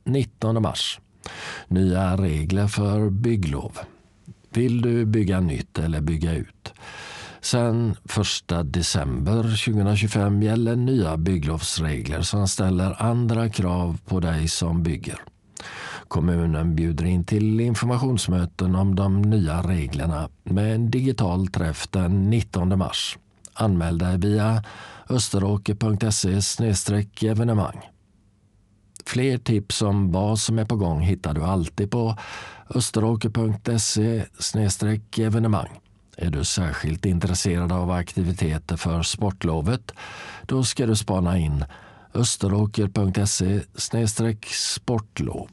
19 mars. Nya regler för bygglov. Vill du bygga nytt eller bygga ut? Sen 1 december 2025 gäller nya bygglovsregler som ställer andra krav på dig som bygger. Kommunen bjuder in till informationsmöten om de nya reglerna med en digital träff den 19 mars. Anmäl dig via österåker.se/evenemang. Fler tips om vad som är på gång hittar du alltid på österåker.se/evenemang. Är du särskilt intresserad av aktiviteter för sportlovet, då ska du spana in österåker.se/sportlov.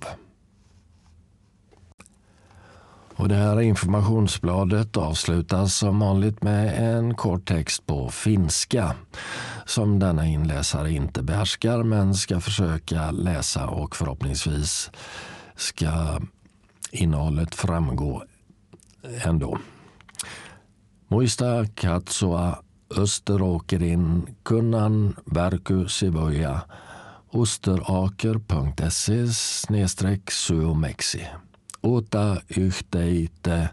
Och det här informationsbladet avslutas som vanligt med en kort text på finska som denna inläsare inte behärskar men ska försöka läsa, och förhoppningsvis ska innehållet framgå ändå. Muista katsoa Österåkerin kunnan verkkusivuja österåker.se/suomeksi. Ota yhteyttä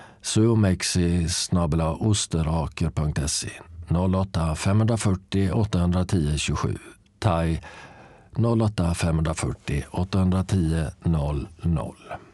suomeksi@österåker.se 08 540 810 27 tai 08 540 810 00.